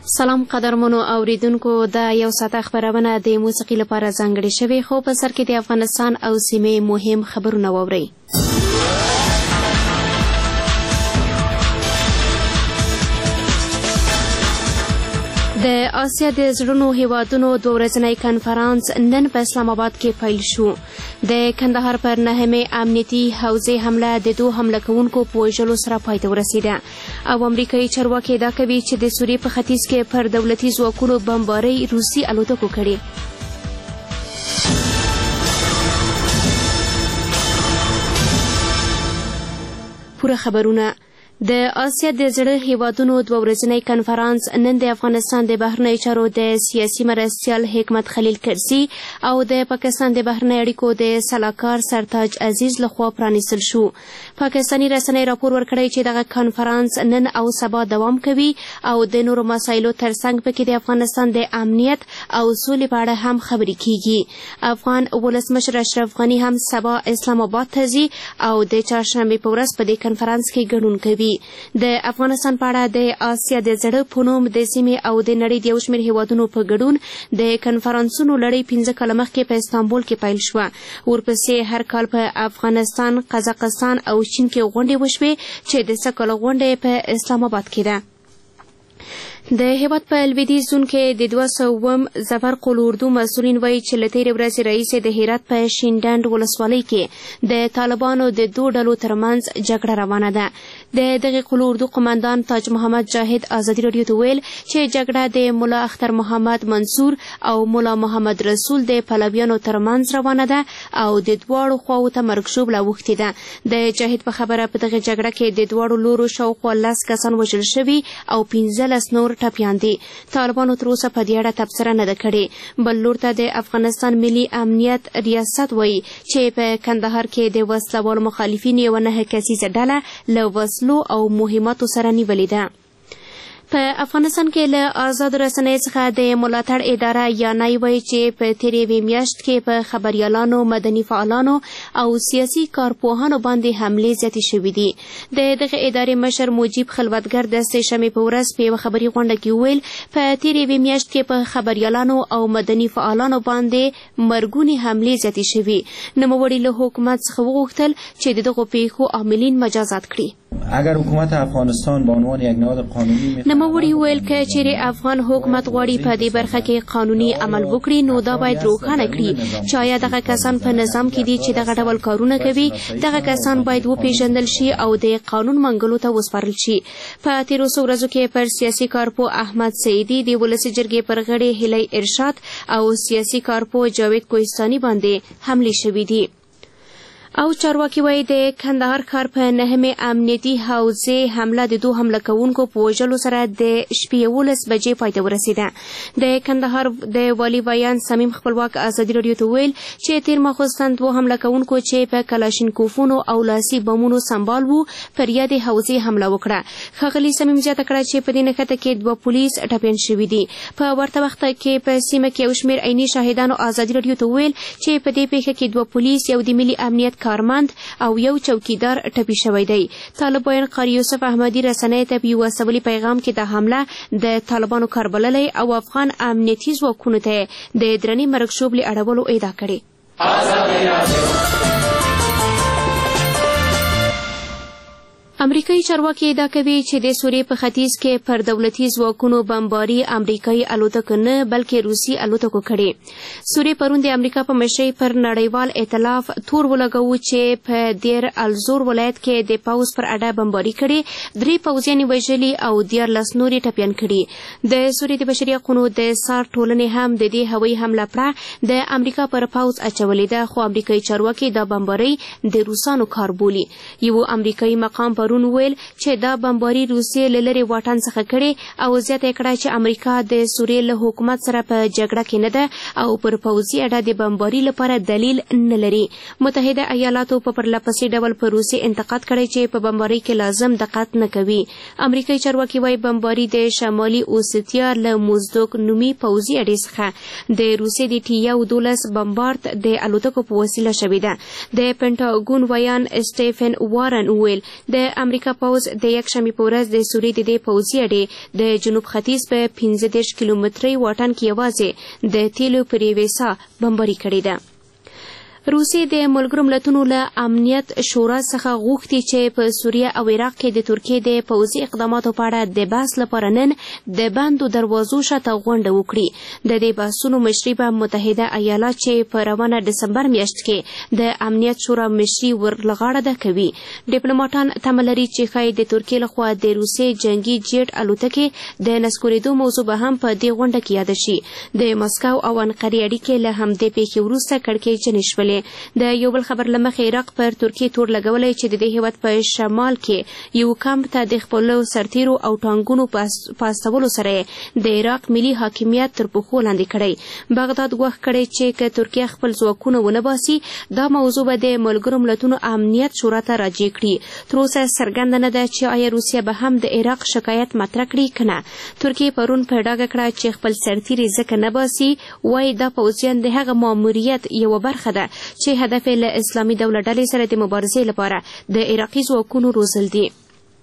سلام قدرمنو اوریدونکو د یو ساعت خبرونه د موسیقي لپاره ځانګړې شوې خو په سر کې د افغانستان او سیمې مهم خبرونه واورئ. د آسیا د زړونو هیوادونو 2 ورځنی کنفرانس نن په اسلام آباد کې پیل شو. د کندهار پر 9مې امنیتي حوزې حمله د 2 حمله کوونکو په وژلو سره پای ته ورسېده او امریکایي چارواکي ادعا کوي چې د سوریې په ختیځ کې پر دولتي ځواکونو بمبارۍ روسي الوتکو کړې. پوره خبرونه. د آسیا د زړه هیوادونو 2 ورځنی کنفرانس نن د افغانستان د بهرنیو چارو د سیاسي مرستیال حکمت خلیل کرزي او د پاکستان د بهرنیو اړیکو د سلاکار سرتاج عزیز لخوا پرانیستل شو. پاکستاني رسنۍ راپور ورکړی چې دغه کنفرانس نن او سبا دوام کوي او د نورو مسایلو ترڅنګ پکې د افغانستان د امنیت او سولې په اړه هم خبرې کیږي. افغان ولسمشر اشرف غني هم سبا اسلام آباد ته ځي او د چهارشنبې په ورځ په دې کنفرانس کې ګډون کوي. د افغانستان په اړه د آسیا د زړه په نوم د سیمې او د نړۍ د یو شمېر هیوادونو په ګډون د کنفرانسونو لړۍ 15 کاله مخکې په استانبول کې پیل شوه. ورپسې هر کال په افغانستان، قزاقستان او چین کې غونډې وشوې چې د 3 کاله غونډې په اسلام آباد کې ده. د هیواد په لویدیځ زون کې د 200 ظفر قول اردو مسؤلین وایي چې له تېرې ورځې راهیسې د هرات په شینډنډ ولسوالۍ کې د طالبانو د 2 ډلو ترمنځ جګړه روانه ده. د دغه قول اردو قماندان تاج محمد جاهد ازادي راډیو ته ویل چې جګړه د مولا اختر محمد منصور او مولا محمد رسول د پلویانو ترمنځ روانه ده او د دواړو خواو ته مرګشوب لاوښتې ده. د جاهد په خبره په دغه جګړه کې د دواړو لورو شاوخوا 10 کسان وژل شوي او 15 نور ټپیان دي. طالبانو تر اوسه په دې اړه تبصره نه ده کړې. بل لور ته د افغانستان ملي امنیت ریاست وایي چې په کندهار کې د وسلوالو مخالفین یوه 9 کسیزه ډله له وسلو او مهماتو سره نیولې ده. په افغانستان کې له آزاد رسنۍ څخه د ملاتړ اداره یا نای وایي چې په تېرې میاشت کې په خبریالانو، مدني فعالانو او سیاسي کارپوهانو باندې حملې زیاتې شوې دي. د دغه ادارې مشر مجیب خلوتګر د سه‌شنبې په ورځ په یوه خبري غونډه کې وویل په تېرې میاشت کې په خبریالانو او مدني فعالانو باندې مرګونې حملې زیاتې شوي. نوموړي له حکومت څخه وغوښتل چې د دغو پیښو عاملین مجازات کړي. اگر حکومت افغانستان به عنوان یک نهاد قانوني نوموړي وویل که چیرې افغان حکومت غواړي په دې برخه کې قانوني عمل وکړي نو دا باید روښانه کړي چې آیا دغه کسان په نظام کې دي چې دغه ډول کارونه کوي. دغه کسان باید وپېژندل شي او د قانون منګلو ته وسپارل شي. په تېرو څو ورځو کې پر سیاسي کارپو احمد سعیدي، د ولسي جرګې پر غړي هیلۍ ارشاد او سیاسي کارپو جاوید کوهستاني باندې حملې شوې دي. او چارواکي وایي د کندهار ښار په 9مې امنیتي حوزې حمله د 2 حمله کوونکو په وژلو سره د شپې 11 بجې پای ته ورسېده. د کندهار د والي بیان صمیم خپلواک ازادي راډیو ته ویل چې تېر ماخوستن 2 حمله کوونکو چې په کلاشینکوفونو او لاسي بمونو سمبال وو پر یادې حوزې حمله وکړه. ښاغلي صمیم زیاته کړه چې په دې نښته کې 2 پولیس ټپیان شوي دي. په ورته وخت کې په سیمه کې یو شمېر عیني شاهدانو ازادي راډیو ته ویل چې په دې پیښه کې 2 پولیس، یو د ملي امنیت کارمند او یو چوکیدار ټپي شوی دی. طالبان قاری یوسف احمدي رسنۍ ته په یوه سوالي پیغام کې د حمله د طالبانو کار بللی او افغان امنیتي ځواکونو ته د درنې مرګشوب له اړولو ادعا کړې. امریکایي چارواکي ادعا کوي چې د سوریې په ختیځ کې پر دولتي ځواکونو بمباري امریکایي الوتکو نه بلکې روسي الوتکو کړې. سوریې پرون د امریکا په مشرۍ پر نړیوال ائتلاف تور ولګوو چې په دیر الزور ولایت کې د پوځ پر اډه بمباري کړې، 3 پوځیان وژلي او 14 نورې ټپیان کړي. د سوریې د بشري حقونو د سار ټولنې هم د دې هوایي حمله پړه د امریکا پر پوځ اچولې ده، خو امریکایي چارواکي دا بمباري د روسانو کار بولي. یو امریکایي مقام پرون ویل چې دا بمباري روسیې له لرې واټن څخه کړې او زیاته یې کړه چې امریکا د سوریې له حکومت سره په جګړه کې نه ده او پر پوځي اډه د بمباري لپاره دلیل نه لري. متحده ایالاتو په پرلپسې ډول په روسیې انتقاد کړی چې په بمباري کې لازم دقت نه کوي. امریکایي چارواکي وایي بمباري د شمالي اوسیتیا له موزدوک نومي پوځي اډې څخه د روسیې د TU-12 بمبارد د الوتکو په وسیله شوې ده. د پینټاګون ویان سټیفن وارن ویل د امریکا پوځ د یکشنبې په ورځ د سوریې د دې پوځي اډې د جنوب ختیځ په 15 کیلومتري واټن کې یوازې د تیلو پر یوې ساه بمباري کړې ده. روسیې د ملګرو ملتونو له امنیت شورا څخه غوښتي چې په سوریه او عراق کې د ترکیې د پوځي اقداماتو په اړه د بحث لپاره نن د بندو دروازو شاته غونډه وکړي. د دې بحثونو مشري به متحده ایالات چې په روانه ډسمبر میاشت کې د امنیت شورا مشري ورلغاړه ده کوي. ډیپلوماټان تمه لري چې ښایي د ترکیې لخوا د روسیې جنګي جیټ الوتکې د نسکورېدو موضوع به هم په دې غونډه کې یاده شي. د مسکو او انقرې اړیکې له همدې پیښې وروسته کړکېچنې شولې. د یو بل خبر لمخې عراق پر ترکیې تور لګولی چې د دې هیواد په شمال کې یو کمپ ته د خپلو سرتیرو او ټانګونو په استولو سره د عراق ملي حاکمیت تر پښو لاندې کړی. بغداد ګواښ کړی چې که ترکیه خپل ځواکونه ونه باسي دا موضوع به د ملګرو ملتونو امنیت شورا ته راجع کړي. تر اوسه څرګنده نه ده چې آیا روسیه به هم د عراق شکایت مطرح کړي که نه. ترکیې پرون په ډاګه کړه چې خپل سرتیري ځکه نه باسي وایي دا پوځیان د هغه ماموریت یوه برخه ده چې هدف له اسلامي دولت ډلې سره د مبارزې لپاره د عراقي ځواکونو روزل دي.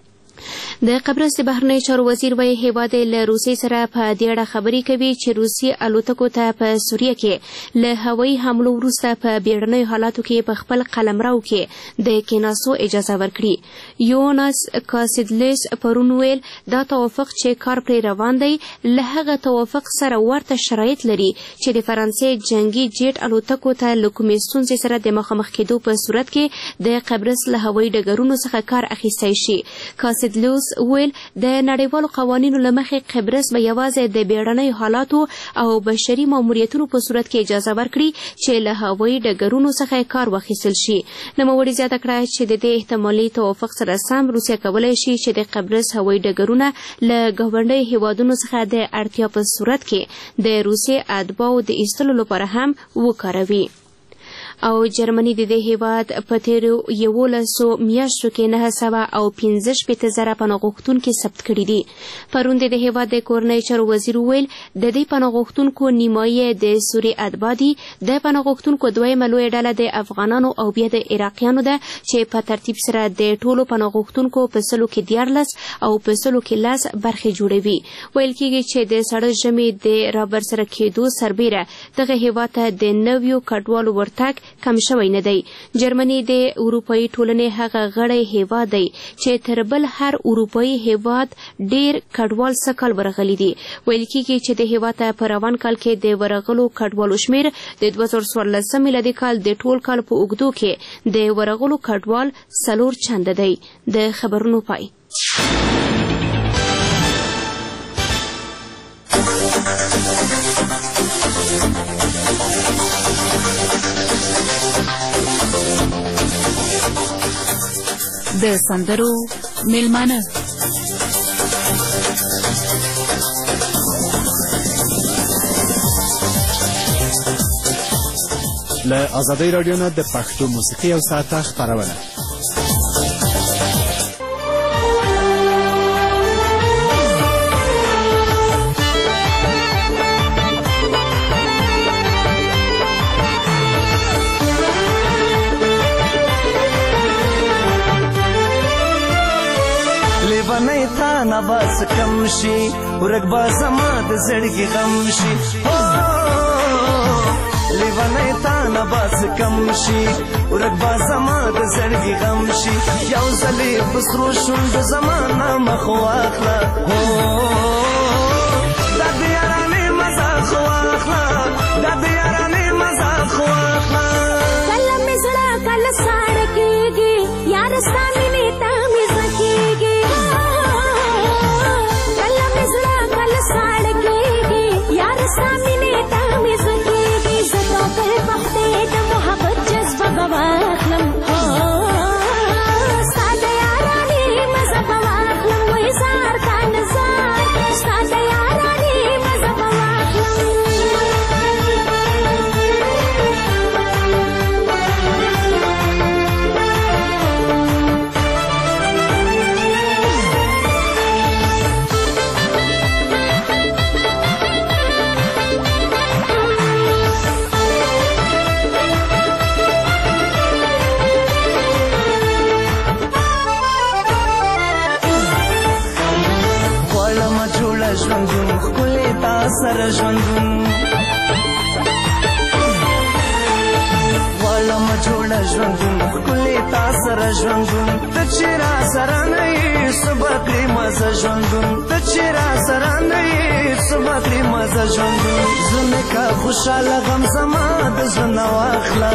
د قبرص د بهرنیو چارو وزیر وایي هیواد له روسیې سره په دې اړه خبرې کوي چې روسیې الوتکو ته په سوریه کې له هوایي حملو وروسته په بیړنیو حالاتو کې په خپل قلمرو کې د کېناستو اجازه ورکړي. یوناس کاسیدلیس پرون ویل دا توافق چې کار پرې روان دی له هغه توافق سره ورته شرایط لري چې د فرانسې جنګي جیټ الوتکو ته له کومې ستونزې سره د مخامخ کېدو په صورت کې د قبرص له هوایي ډګرونو څخه کار اخیستی شي. کاسیدلیس ویل د نړیوالو قوانینو له مخې قبرص به یوازې د بیړنیو حالاتو او بشري ماموریتونو په صورت کې اجازه ورکړي چې له هوایي ډګرونو څخه کار واخیستل شي. نوموړي زیاته کړه چې د دې احتمالي توافق سره سم روسیه کولی شي چې د قبرص هوایي ډګرونه له ګاونډیو هیوادونو څخه د اړتیا په صورت کې د روسیې اتباعو د ایستلو لپاره هم وکاروي. او جرمني د دې هیواد په تیرو 11 میاشتو کې 915,000 پناه غوښتونکي ثبت کړي دي. پرون د هیواد د کورنۍ چارو وزیر ویل د دې پناه غوښتونکو نیمایي د سوریې اتباع دي. د پناه غوښتونکو دویمه لویه ډله د افغانانو او بیا د عراقیانو ده چې په ترتیب سره د ټولو پناه غوښتونکو په سلو کې 14 او په سلو کې 10 برخې جوړوي. ویل کېږي چې د سړه ژمي د رابر سره کېدو سربیره دغه هیواد ته د نویو کډوالو ورتګ کم شوی نه دی. جرمني د اروپایي ټولنې هغه غړی هیواد دی چې تر بل هر اروپایي هیواد ډیر کډوال سکل ورغلي دي. ویل کېږي چې د هیواد ته په روان کال کې د ورغلو کډوالو شمیر د 2014 میلادي کال د ټول کال په اوږدو کې د ورغلو کډوال 4 چنده دی. د خبرونو پای. د سندرو میلمانه له ازادۍ راډیو نه د پښتو موسیقي او ساعته خپرونه. لیونی تا نه بس کم شي ورک به زما د زړګي غم شي. لیونی تا نه بس کم شي ورک به زما د زړګي غم شي. یو ځلې په سرو شونډو زما نه مخ واخله دا د یارانې مزه خو واخله دا د یارانې مزه خو واخله. کله مې زړه کله ساړه کېږي یار ستا مینې ته مې زړه کېږي. Start ژوندون ښکلې تا سره ژوندون غواړمه جوړه ژوندون ښکلې تا سره ژوندون ته چې را سره نه یې څه به کړې مزه ژوندون ته چې را سره نه یې څه به کړې مزه ژوندون زه مې که خوشحاله غم زما د زړه نه واخله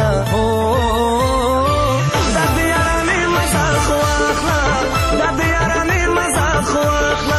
دا د یارانې مزه خو واخله دا د یارانې مزه خو واخله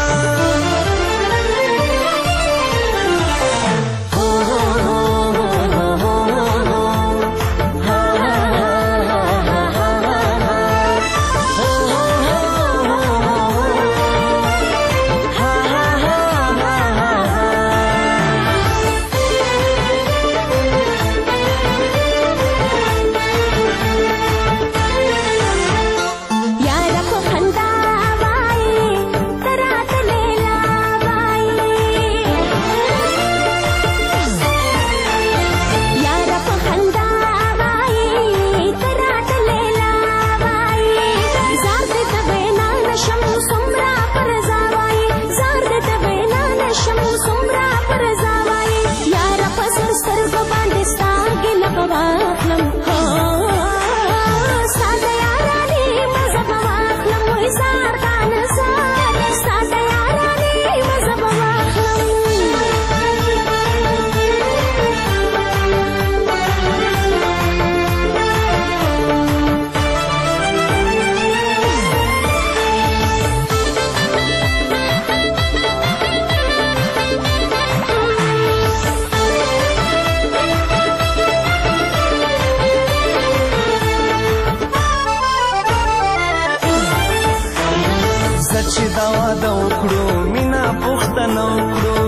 چې دا واده وکړو مینا پوښتنه وکړو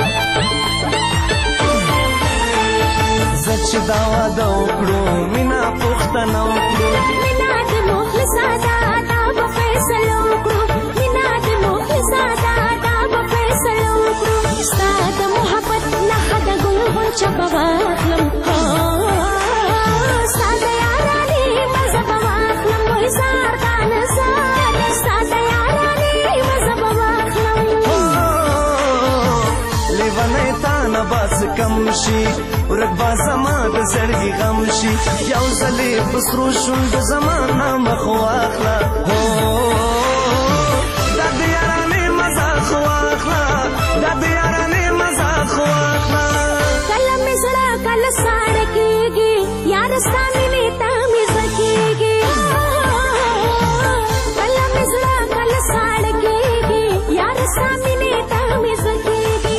زه چې دا واده وکړو مینا پوښتنه وکړو مینا د مخلصه ده دا به فیصله وکړو مینا د مخلصه ده دا به فیصله وکړو ستا د محبت نښه د ګل غونچه به واخلم ستا د یارانې مزه به واخلم وای زار دانه زار ستا د لیونی تا نه باز کم شي ورک با زما د زړګي غم شي یو ځلې په سرو شونډو زما نه مخ واخله دا د یارانې مزه خو واخله دا د یارانې مزه خو واخله کله مې زړه کله ساړه کېږي یار ستا مینې ته مې زړه کېږي کله مې زړه کله ساړه کېږي یار ستا مینې ته مې زړه کېږي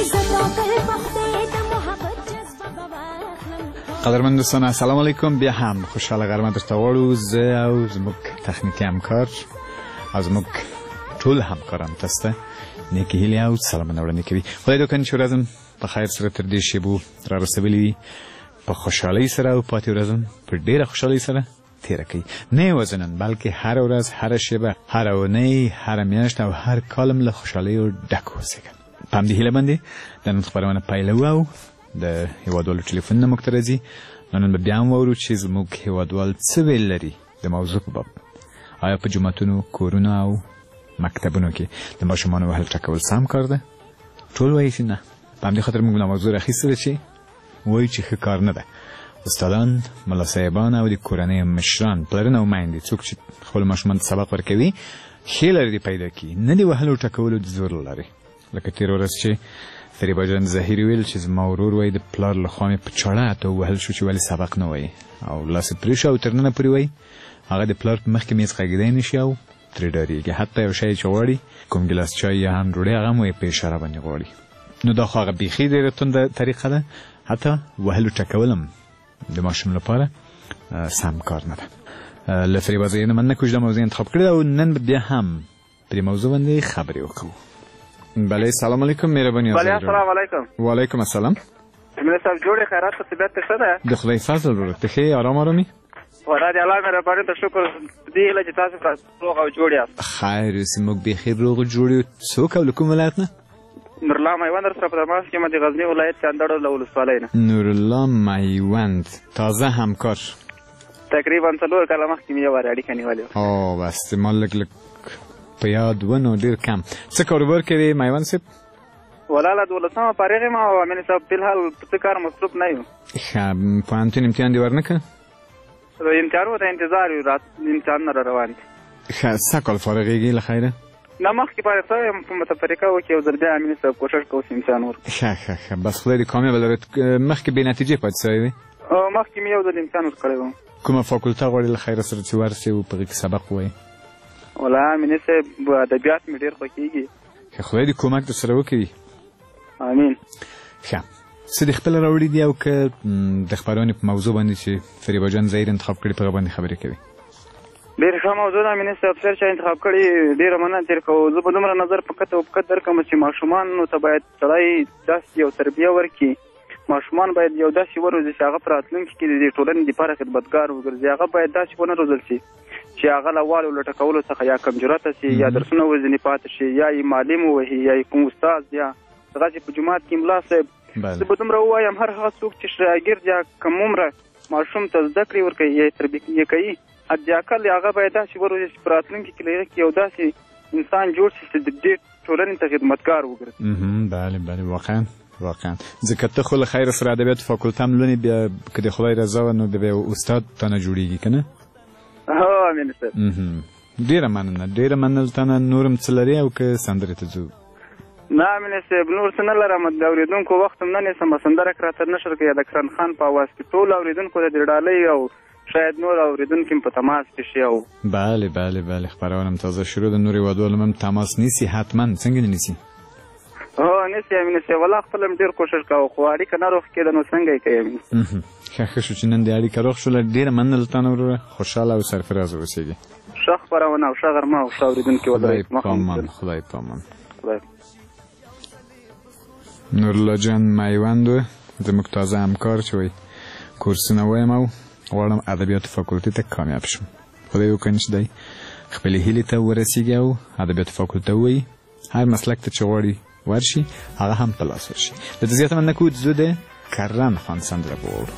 قدرمن دوستان السلام علیکم. بیا هم خوشحاله غرمه درته غواړو زه او زموږ تخنیکي همکار او زموږ ټول همکاران تاسو ته نیکې هیلې او سلامونه وړاندې کوي. خدای دې وکړي چې ورځ په خیر سره تر دې شیبو را رسولي وي په خوشحالۍ سره او پاتې ورځ په ډېره خوشحالۍ سره تېره کړي نه یوازې نن بلکې هره ورځ هره شیبه هره اونۍ هره میاشت او هر کال له خوشحالیو ډک اوسېږي. په همدې هیله باندې د نن خپرونه پیلوو او د هیوادوالو ټلیفونونه موږ ته راځي. نن به بیا هم واورو چې زموږ هیوادوال څه ویل لري د موضوع په باب. آیا په جوماتونو کورونو او مکتبونو کې د ماشومانو وهل ټکول سم کار ده؟ ټول وایي چې نه. په همدې خاطر موږ موضوع راخیستې ده چې وایي چې ښه کار نه ده. استادان، ملا صاحبان او د کورنۍ مشران، پلرونه او میندې څوک چې خپلو ماشومانو ته سبق ورکوي ښې لارې دې پیدا کړي، نه د وهلو ټکولو د زور له لارې. لکه تېره ورځ چې فریبا جان ظاهري ویل چې زما ورور وایي د پلار له خوا مې په چاړه ته ووهل شو چې ولې سبق نه وایي او لاس یې پرې شو او تر ننه پورې وایي هغه د پلار په مخ کې میز غږېدی نه شي او ترې ډارېږي. حتی یو شی چې غواړي کوم ګیلاس چای یا هم ډوډۍ هغه هم وایي په اشاره باندې غواړي. نو دا خو هغه بیخي ډېره تنده طریقه ده. حتی وهلو ټکول هم د ماشوم لپاره سم کار نه ده. له فریبا زه نه مننه کوم چې دا موضوع انتخاب کړې او نن بیا هم په دې موضوع باندې خبرې وکړو. بله سلام علیکم مهرباني. بله السلام علیکم. وعلیکم السلام. مله صاحب جوړې خیرات ته طبیعت ښه ده؟ د خدای فضل ورور ته ښې آرام آرامي. خدا دې الله مهرباني ته شکر دې هیله چې تاسو روغ او جوړ یاست. خیر اوسې موږ بخیر روغ او جوړ یو. څوک او له کوم ولایت نه؟ نورالله میوند در سره په درماس کې د غزني ولایت چاندړو له ولسوالۍ نه. نورالله میوند تازه همکار. تقریبا 4 کاله مخکې مې یو وار اړیکه نیولې وه. او بس ما لږ په یاد و نو ډېر کم. څه کاروبار کوې میوند صاحب؟ ولاله 12مه فارغ یم او امین صاحب فلحال په څه کار مصروف نه یو. ښه پوهنتون امتحان دې ورنه کړه؟ امتحانونو ته انتظار یو، امتحانونه را روان دي. ښه څه کال فارغېږي له خیره؟ نه مخکې فارغ شوی یم په متفرقه وو کې یو ځل بیا امین صاحب کوشش کوو چې امتحان ورکړو. ښه بس خدای دې کامیابه لرې. مخکې بې نتیجې پاتې سوی وې؟ مخکې مې یو ځل امتحان ورکړی وم. کومه فاکولته غواړې له خیره سره چې ورسې او په هغې کې سبق ووایې؟ والله امین صاحب ادبیات مې ډېر خوښېږي. ښه خدای دې کومک درسره وکړي. امین. ښه څه دې خپله راوړي دي او که د خپرونې په موضوع باندې چې فریبا جان ظهیر انتخاب کړي په هغه باندې خبرې کوي؟ ډېره ښه موضوع ده امین صاحب، افسر چې انتخاب کړي ډېره مننه تېر کوو. زه به دومره نظر په قطع او په قط درکړم چې ماشومانو ته باید سړی داسې یو تربیه ورکړي، ماشومان باید یو داسې وروزي چې هغه په راتلونکي کې د ټولنې دپاره خدمتګار وګرځي. هغه باید داسې ونه روزل شي چې هغه له والو لټه کولو څخه یا کمجرته شي یا درسونه وځنې پاتې شي یا یې معلم ووهي یا یې کوم استاد یا دغسې په جومات کې ملا صاحب. زه به دومره ووایم هر هغه څوک چې شاګرد یا کم عمره ماشوم ته زده کړې ورکوي یا یې تربیه کوي، حداقل هغه باید داسې وروزي چې په راتلونکي کې له هغه کې یو داسې انسان جوړ شي چې د دې ټولنې ته خدمتګار وګرځي. بله واقعا ځکه ته خو له خیره سره ادبیاتو فاکولته هم لولې، بیا که د خدای رضا وه نو د یو استاد تا نه جوړېږي که نه؟ هو امین صاحب. ډېره مننه تا نه. نور هم څه لرې او که سندرې ته ځو؟ نه امین صاحب نور څه نه لرم، د اورېدونکو وخت هم نه نیسم. سندره که راته نشر کړي د کرن خان په اواز کې ټول اورېدونکو ته د ډالۍ او شاید نور اورېدونکي هم په تماس کې شي. او بله خپرونه هم تازه شروع ده، نور هېوادوال هم تماس نیسي حتما. څنګه دې نیسي؟ هو نیسي امین صاحب، والله خپله هم ډېر کوشش کوو خو اړیکه نه روغ کېده نو څنګه یې کوي امین صاحب. ښه شو چې نن دې اړیکه روغ شوله. ډېره مننه له تا نه وروره، خوشحاله او سرفراز اوسېږي. ښه خپرونه او ښه غرمه او ښه اورېدونکي ولرئ. خدای پامان. نورالله جان میوند زموږ تازه همکار چې وایي کورسونه وایم او غواړم ادبیاتو فاکولتې ته کامیاب شم. خدای وکړي چې دی خپلې هیلې ته ورسېږي او ادبیاتو فاکولته ووایي هر مسلک ته چې غواړي ورشي هغه هم په لاس ورشي. دلته زیاته مننه کوو. زه د کرن خان سندره به واورو.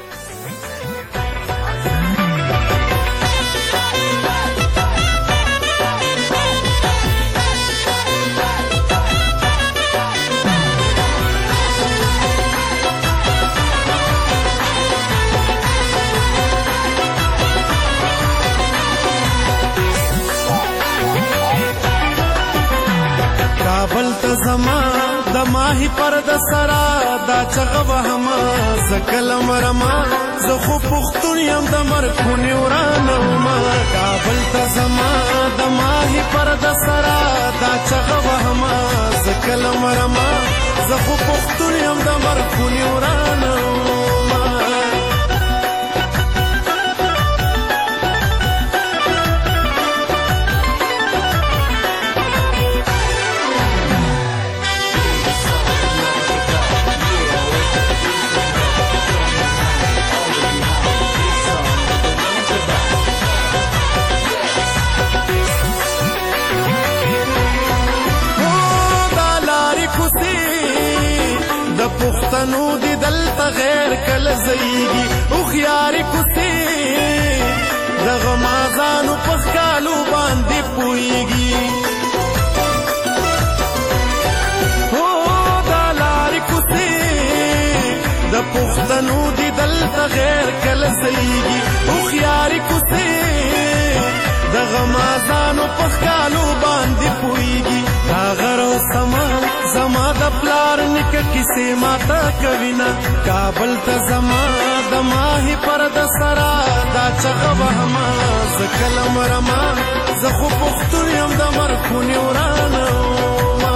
کابل ته زما د ماهی پر د سرا دا چغه وهما زکلم رما زه خو پښتون یم د مرکونی ورانوما. کابل ته زما د ماهی پر د سرا دا چغه وهما زکلم رما زه خو پښتون یم د مرکونی ورانوما. پښتنو دی دلته غیر کله زیږي هوښیارې کوڅې د غمازانو په ښکالو باندې پوهېږي. هو دا لارې کوڅې د پښتنو دی دلته غیر کله زیږي هوښیارې کوڅې د غمازانو په ښکالو باندې پوهېږي. دا غر او سمان زما د پلار نیکه کیسې ماته کوینه. کابل ته زما د ماهی پر د سرا دا چغه وهما زه کله مرما زه خو پښتون یم د مرکونې ورانوما.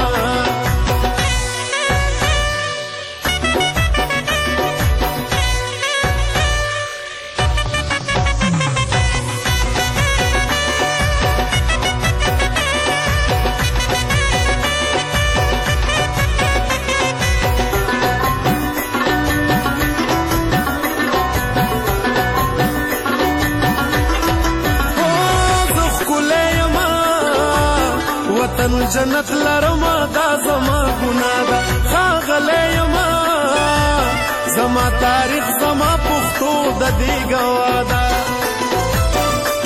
جنت لرما دا زما ګناه ده ښاغلی یما زما تاریخ زما پښتو د دې ګواه ده.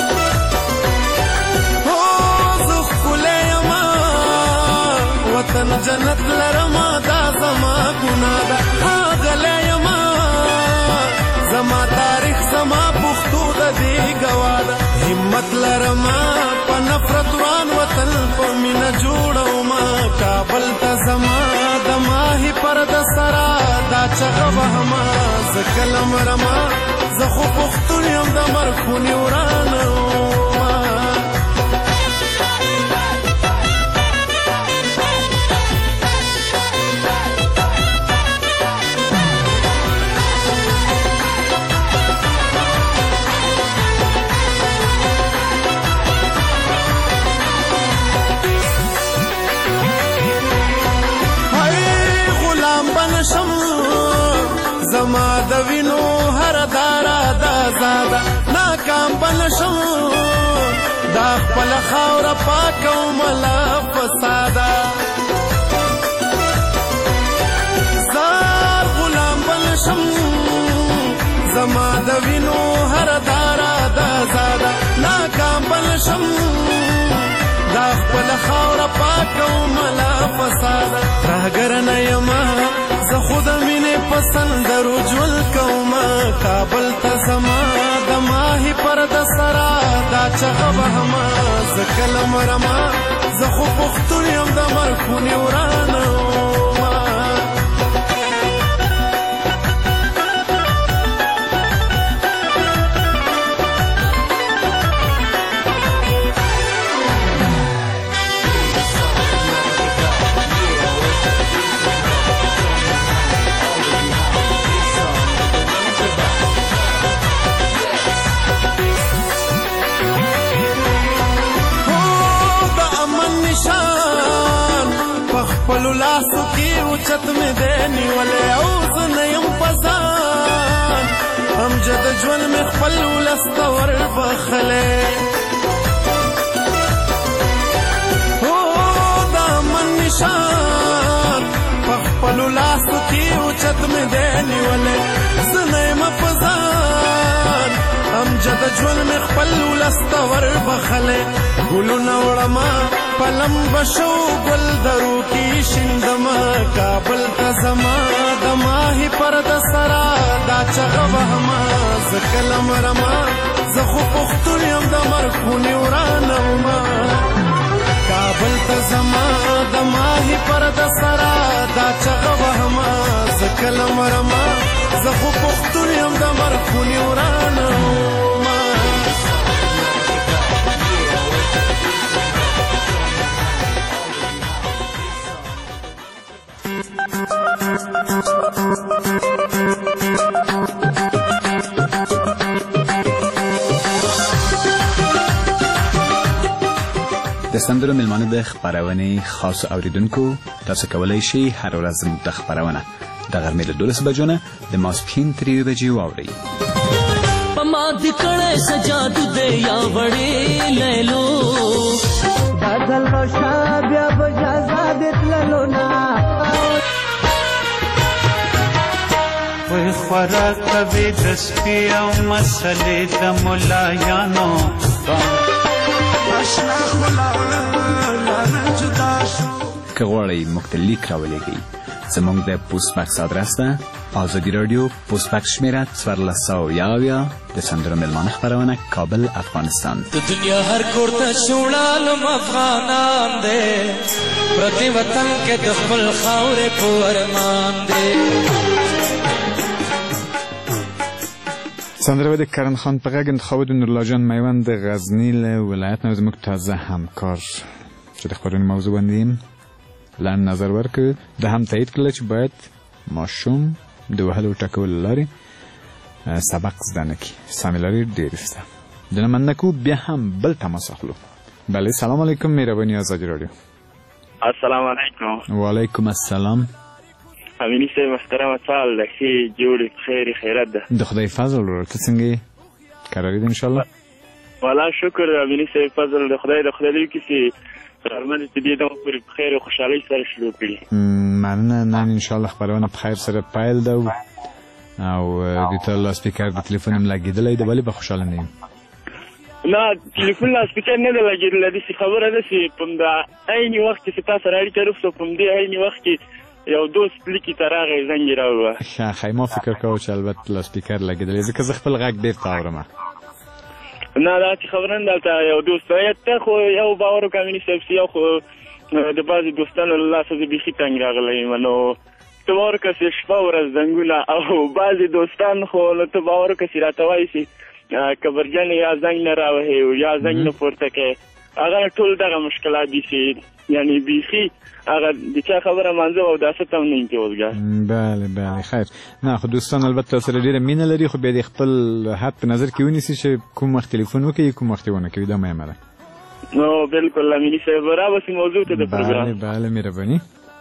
هو زه ښکلی یما وطن جنت لرما دا زما ګناه ده ښاغلی یما زما تاریخ زما پښتو د دې ګواه ده همت لرما په نفرت وران وطن په مینه جوړومه کابل ته زما د ماهي پرده سره دا چغه وهمه زه کله مرمه زه خو پښتون یم د مرخونې ورانه زما د وینو هر دارا دا زاده ناکام بنشم دا خپل خاوره پاکه ومله فساده زار غلام بنشم زما د وینو هر دارا دا زاده ناکام بنشم دا خپل خاوره پاکه ومله فساده راهګر نه یمه زه خو د مینې په سندرو ژوند کومه کابل ته زما د ماهي پرده سره دا چغه وهمه زه کله مرمه زه خو پښتون یم د مرخونې ورانه خپلو لاسو کې اوچت مې دی نیولی او زه نه یم په ځان امجد ژوند مې خپل ولس ته وربخلی هو د امن نشان په خپلو لاسو کې اوچت مې دی نیولی زه نه یم په ځان امجد ژوند مې خپل ولس ته وربخلی ګلونه وړمه پلم بشو گل درو کی شندما کابل ته زما د ماهي پرده سره دا چغه وهمه زه کله مرمه زه خو پښتون یم د مرخونې ورانه ومه کابل ته زما د ماهي پرده سره دا چغه وهمه زه کله مرمه زه خو پښتون یم د مرخونې ورانه ومه د سندرو مېلمانه د خپرونې خاص اوریدونکو تاسو کولی شئ هر ورځ زموږ د خپرونه د غرمې له 12 بجو نه د ماسپښین تر 1 بجې واورئ په ما د کړی سجادو دی یا وړې لیلو دا ځل روښه بیا به جازا دې تللو نه وای خوراک کوي د سپي او مسلې د ملایانو که غواړئ موږ ته لیک راولېږئ زموږ د پوسټ باکس ادرس ده ازادي راډیو پوسټ باکس شمېره 1411 د سندرو مېلمانه خپرونه کابل افغانستان د دنیا هر کور ته شوړالم افغانان دی پردي وطن کې د خپل خاورې په ارمان دی سندره د کرن خان په غږ انتخاب د نورالله جان میوند د غزني له ولایت نه زموږ تازه همکار چې د خپرونې موضوع باندې لنډ نظر ورکړ د هم تایید کړل چې باید ماشوم د وهلو ټکولو لارې سبق زده نه کړي سمې لارې ډېرې شته د نه مننه کوو بیا هم بل تماس اخلو بله سلام علیکم مهرباني ازادي راډیو السلام علیکم وعلیکم السلام امینی صاحب محترمه سال ده ښې جوړې خیر خیرت ده د خدای فضل ورور ته څنګه یې قراري ده انشاءالله والا شکر امینی صاحب فضل د خدای لوي کې چې غرمه دې دې دغه پورې په خیر او خوشحالۍ سره شروع کړي مننه نن انشاءالله خپرونه په خیر سره پیل ده او د ته لاسپیکر د تلیفون هم لګېدلی ده ولې به خوشحاله نه یم نه ټلیفون لا سپیکر نه دی لګېدلی داسې خبره ده چې په همدا عین وخت کې چې تا سره اړیکه روغ شوه په همدې عین وخت کې یو دوست لیکي ته راغی زنګ یې راووه ښه ښه ما فکر کوه چې البته لا سپیکر لګېدلی ځکه زه خپل غږ ډېر ته اورم نه داسې خبره نه دلته یو دوست ته خو یو باور وکړه امیني صاحب چې یو خو د بعضې دوستانو له لاسه زه بیخي تنګ راغلی یم نو ته باور وکړه چې شپه ورځ زنګونه او بعضې دوستان خو نو ته باور وکړه چې راته وایي چې کبرجن یا زنګ نه راوهې یا زنګ نه پورته کوې هغه ټول دغه مشکلات دي چې یعنی بیخي هغه د چا خبره مانځه او داسې هم نه یم کې اوسګار بله بله خیر نه خو دوستان البته سره ډېره مینه لري خو بیا د خپل حد په نظر کې ونیسي چې کوم وخت تلیفون وکړي کوم وخت یې ونه کوي دا مهمه ده نو بالکل امیني صاحب رابسې موضوع ته د پروګرام بله بله مهرباني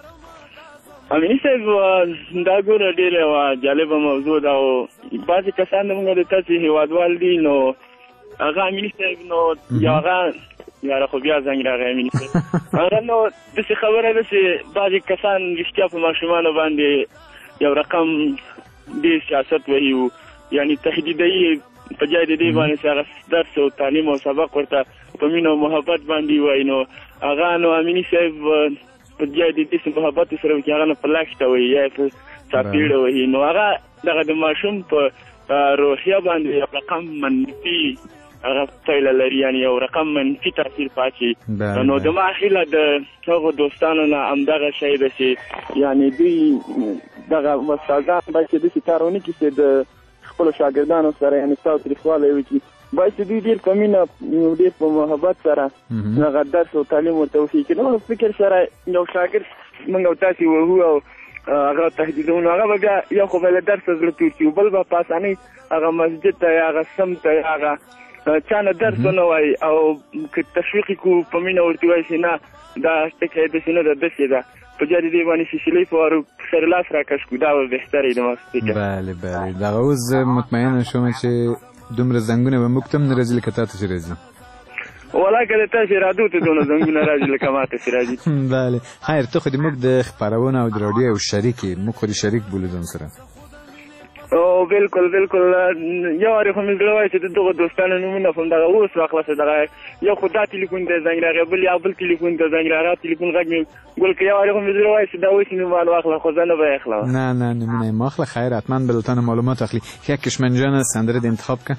امیني صاحب دا ګوره ډېره یوه جالبه موضوع ده او بعضې کسان زموږ د تاسې هېوادوال دي نو هغه امیني صاحب نو یو هغه یاره خو بیا زنګ راغی امیني صاحب هغه نو داسې خبره ده چې بعضې کسان رښتیا په ماشومانو باندې یو رقم ډېر سیاست وهي و یعنې تهدیدوي په جای د دې باندې چې هغه درس او تعلیم او سبق ورته په مینه او محبت باندې وایي نو هغه نو امیني صاحب په جای د دې چې محبت سره وکړي هغه نه په لښته وایي یا یې په چاپېړه وهي نو هغه دغه د ماشوم په روحیه باندې یو رقم منفي هغه پایله لري یعنې یو رقم منفي تاثیر پاچي نو د ما هیله د هغو دوستانو نه همدغه شی ده چې یعنې دوی دغه استادان باید چې داسې کار ونه کړي چې د خپلو شاګردانو سره یعنې تاوتریخوالی وکړي باید چې دوی ډېر په مینه ډېر په محبت سره هغه درس او تعلیم ورته وښیي چې نو فکر سره یو شاګرد موږ او تاسې وهو او هغه تهدیدونو هغه به بیا یو خو به له درسه زړه تور کړي بل به په اسانۍ هغه مسجد ته یا هغه سم ته یا هغه چا نه درس ونه وایي او که تشویق یې کړو په مینه ورته وایي چې نه دا ټکی داسې نه ده داسې ده په جای د دې باندې سیسلۍ په وارو سر لاس راکش کړو دا به بهتره وي زما فکر بله بله دغه اوس زه مطمئنه شوم چې دومره زنګونه به موږ ته هم نه راځي لکه تا ته چې راځي والله که د تاسې رادو ته دونه زنګونه راځي لکه ما ته چې راځي بله خیر ته خو د موږ د خپرونو او د راډیو یو شریک یې موږ خو د شریک بولو ځان سره او بالکل بالکل یو وارې خو مې زړه وایي چې د دغو دوستانو نومونه خو همدغه اوس واخلاسه دغه یو خو دا تلیفون ته زنګ راغی بل یا بل تلیفون ته زنګ راغی تلیفون غږ مې ګل که یو وارې خو مې زړه وایي چې دا اوس نومال واخله خو زه نه به یې اخلم نه نه نمونه یې مه اخله خیر حتما به له تا نه معلومات اخلي ښه کشمن جانه سندره د انتخاب که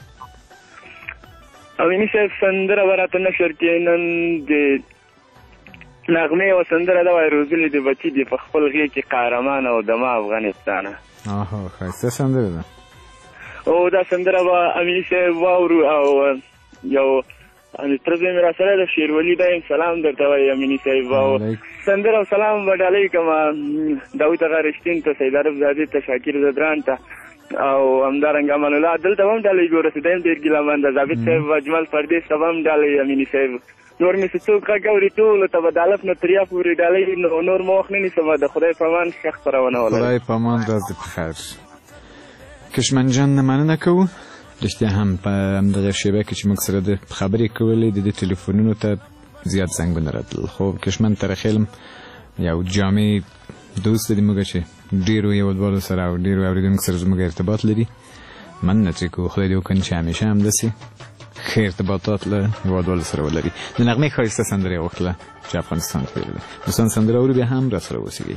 امیني صاحب سندره به راته نشر کړي نن د نغمې یوه سندره ده وایي روزلي د بچي دي په خپل غېږ کې قهرمان او دما افغانستانه آها ښایسته سندره ده او دا سندره به امیني صاحب واورو او یو ترزه مې را سره د شیرولي دایم سلام درته وایي امیني صاحب او سندره او سلام به ډالۍ کړم داود اغا رښتین ته سید عرب زادې ته شاکر زدران ته او همدارنګه امان الله دلته هم ډالۍ ګوره چې دی هم ډېر ګیله منده ثابت صاحب اجمل پردیس ته به هم ډالۍ امیني صاحب نور مې چې څوک غږ اوري ټولو ته به د الف نه تر یا پورې ډالۍ نور مو وخت نه نیسم د خدای په امان ښه خپرونه ولرئ خدای په امان ورځ دې په خیر کشمن جان نه مننه کوو رښتیا هم په همدغه شیبه کې چې موږ سره د خبرې کولې د دې تلیفونونو ته زیات زنګونه راتلل خو کشمن ترخیلم یو جامع دوست دی موږ چې ډېرو هېوادوالو سره او ډېرو اورېدونکو سره زموږ ارتباط لري مننه چې کوو خدای دې وکړي چې همیشه همداسې ښه ارتباطات له هېوادوالو سره ولري د نغمې ښایسته سندره یې وکړله چې افغانستان کې ویلې ده دوستان سندره اورو بیا هم راسره اوسېږئ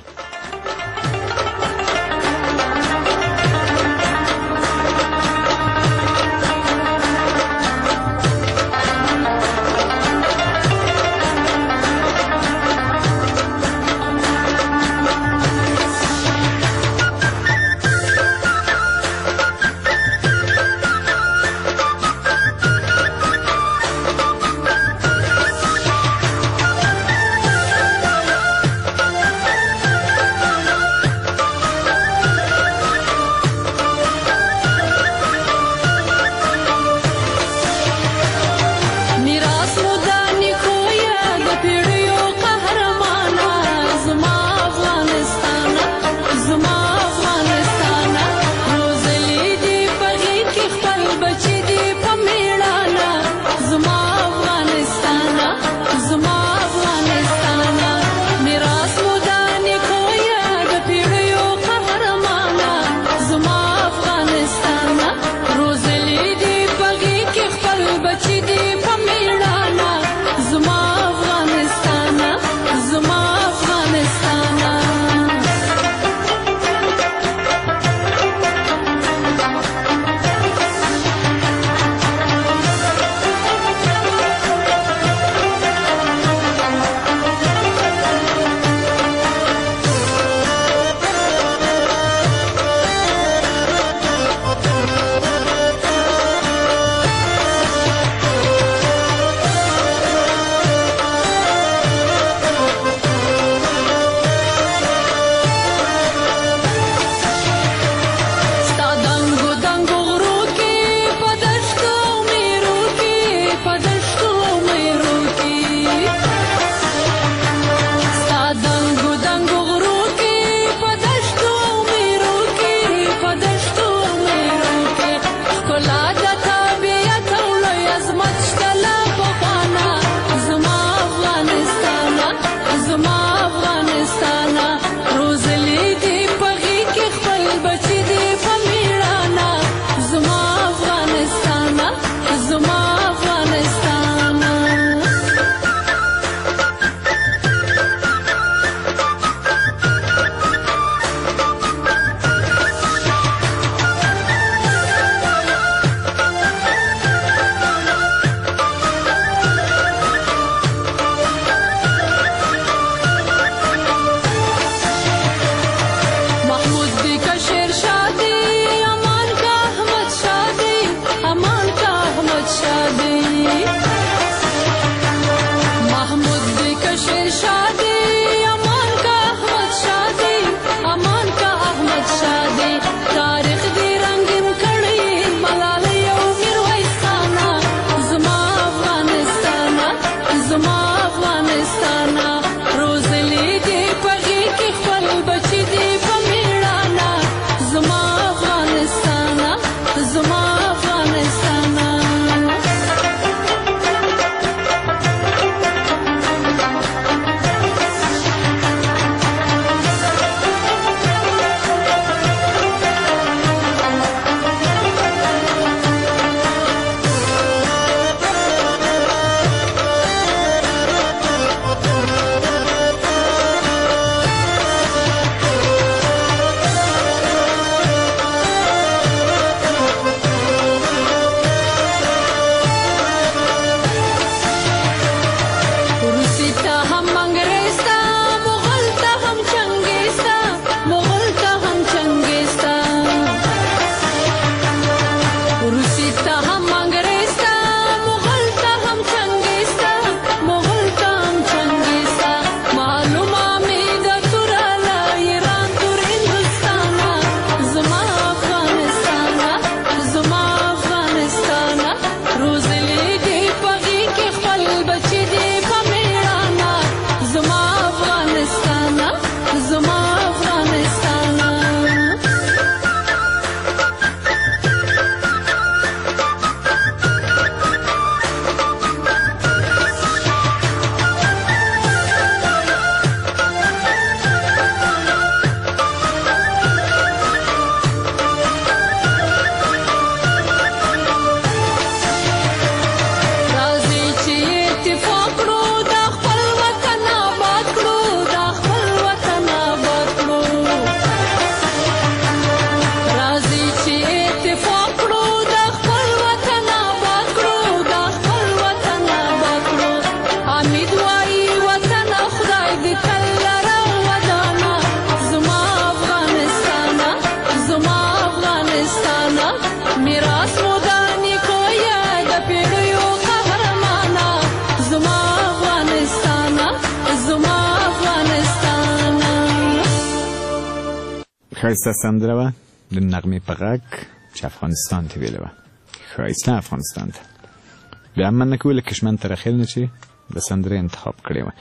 ښایسته سندره وه د نغمې په غږ چې افغانستان ته ویلې وه ښایسته افغانستان ته بیا هم مننه کوو له کشمن ترخیل نه چې د سندرې انتخاب کړې وه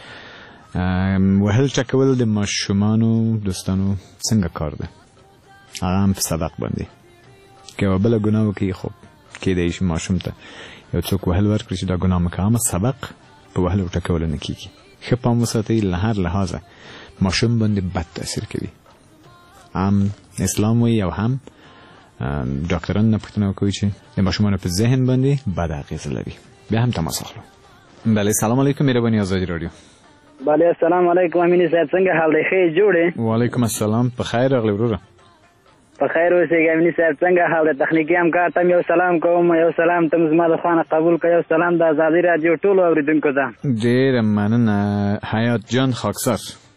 وهل ټکول د ماشومانو دوستانو څنګه کار ده هغه هم په سبق باندې که یوه بله ګناه وکړي خو کیدای شي ماشوم ته یو څوک وهل ورکړي چې دا ګناه مه کوه، اما سبق په وهلو ټکولو نه کېږي. ښه پام وساتئ له هر لحاظه ماشوم باندې بد تاثیر کوي. هم اسلام وایي او هم ډاکټران نه پوښتنه کوي چې د ماشومانو په ذهن باندې بد اغېزه لري. بیا هم تماس اخلو. بله سلام علیکم مهرباني آزادي رادیو. بله السلام علیکم امینی صاحب څنګه حال دی؟ ښه جوړې؟ وعلیکم السلام په خیر راغلی وروره. په خیر اوسېږه امینی صاحب څنګه حال دی؟ تخنیکي همکار ته یو سلام کوم، یو سلام ته زما د خوا نه قبول کړه، یو سلام د آزادي رادیو ټولو اورېدونکو ته. ډېره مننه حیات جان خاکسار.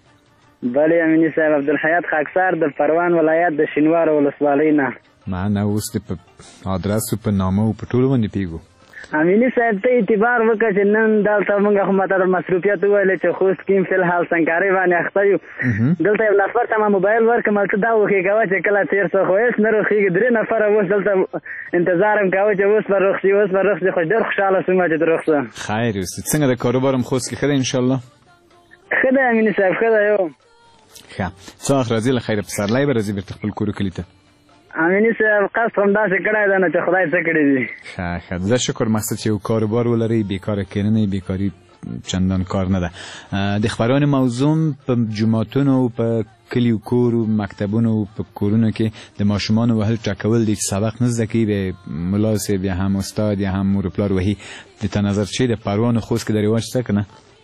بله امینی صاحب عبدالحیات خاکسار د پروان ولایت د شینوار ولسوالۍ نه. معنا اوس د په ادرس په نامه او په ټولو باندې پیږو. امینی صاحب ته اعتبار وکړه چې نن دلته موږ خو ماته د مصروفیت وویلې چې خوست کې فی الحال سنګکارۍ باندې اخته یو. دلته یو نفر ته ما موبایل ورکړم هلته دا وښېږه چې کله تېر څه خو هېڅ نه روښېږي. 3 نفره اوس دلته انتظار هم کوه چې اوس به روغ شي اوس به روغ شي، خو ډېر خوشحاله شوم چې ته روغ شه. خیر اوسې. څنګه د کاروبار هم خوست کې ښه دی انشاءالله؟ ښه دی امیني صاحب ښه دی. یو ښه څه وخت راځې له خیره پسرلی به راځې بېرته خپل کور کلي ته؟ امیني صاحب قصد همداسې کړی دی نو چې خدای څه کړي دي. ښه ښه زه شکر مقصد چې یو کاروبار ولرئ بیکاره کېنه بیکاري چندان کار نه ده. د خبرانو موضوع په جوماتونو او په کلیو کورو مکتبونو او په کورونو کې د ماشومانو وهل ټکول دي چې سبق نه زده کوي به ملا صاحب یا هم استاد یا هم مور پلار وهي د ته نظر چې د پروان خوست کې د رواج شته که نه؟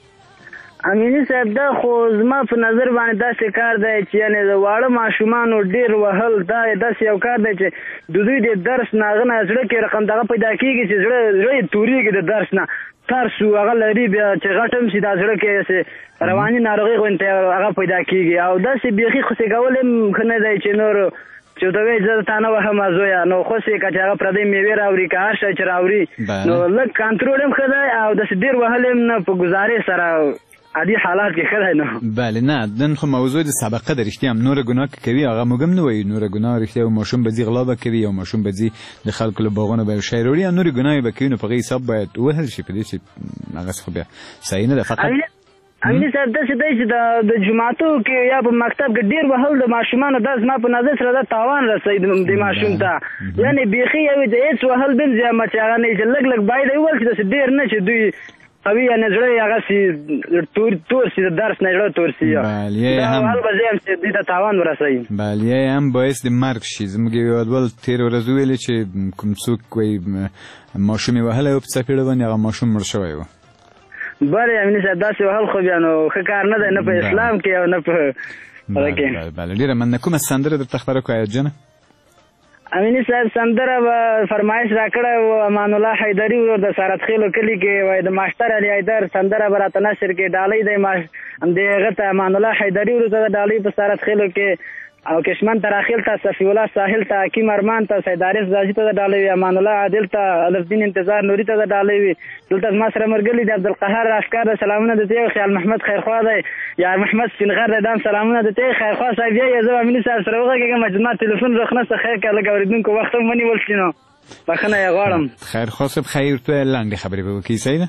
امیني صاحب دا خو زما په نظر باندې داسې کار دی چې یعنې د واړه ماشومانو ډېر وهل دا داسې یو کار دی چې د دوی د درس نه هغه نه زړه کې رقم دغه پیدا کېږي چې زړه یې تورېږي د درس نه ترس هغه لري بیا چې غټ هم شي دا زړه کې رواني ناروغي غوندې هغه پیدا کېږي او داسې بیخي خوسې کول هم ښه نه دی چې نور چې ته وایې زه تا نه وهم زویه نو خوسې که چې هغه پردۍ میوې راوړي که هر شی چې راوړي نو لږ کنټرول هم ښه دی او داسې ډېر وهل هم نه په ګزارې سره عادي حالات کې ښه دی نو. بله نه نن خو موضوع د سابقه ده رښتیا هم نوره ګناه که کوي هغه موږ هم نه وایو نوره ګناه رښتیا یو ماشوم به ځي غلا به کوي یو ماشوم به ځي د خلکو له باغونو به یو شی راوړي او نورې ګناهې به کوي نو په هغې حساب باید ووهل شي په دې چې هغسې خو بیا صحیح نه ده. فقط امیني صاحب داسې دی چې د جوماتو کې یا په مکتب کې ډېر وهل د ماشومانو دا زما په نظر سره دا تاوان رسوي د ماشوم ته یعنې بیخي یو د هېڅ وهل بل زیامه چې هغه نه چې لږ لږ باید وویل چې داسې ډېر نه چې دوی قوي یعنې زړه یې هغسې تور شي د درس نه زړه تور شي دا وهل به زه یم چې دوی ته تاوان ورسوي. بله هم باعث د مرګ شي. زموږ یو هېوادوال تېره ورځ وویلې چې کوم څوک وایي ماشوم یې وهلی و په څپېړه باندې هغه ماشوم مړ شوی و. بله امیني صاحب داسې وهل خو بیا نو ښه کار نه دی نه په اسلام کې او نه په هغه کې. بله ډېره مننه. کومه سندره درته خبره کړو حیات جانه؟ امیني صاحب سندره به فرمایش را کړی و امان الله حیدري ورور د سارت خیلو کلي کې وایي د ماشتر علي حیدر سندره به راته نشر کې ډالۍ دی د هغه ته امان الله حیدري ورور ته د ډالۍ په سارت خیلو کې او کشمن تراخیل ته صفی الله ساحل ته حکیم ارمان ته سید عارف زاجي ته د ډالۍ وي امان الله عادل ته الفدین انتظار نوري ته د ډالۍ وي دلته زما سره ملګري دی عبدالقهار راشکار د سلامونه د ته خیال محمد خیرخوا دی یار محمد سپینغر دی دام سلامونه د ته خیرخوا صاحب یې زه امیني صاحب سره وغږېږم چې زما تلیفون رخ نشته خیر که لږ اورېدونکو وخت هم ونیول شي نو بخښنه یې غواړم. خیرخوا صاحب خیر ته لنډې خبرې به وکړي صحیح ده؟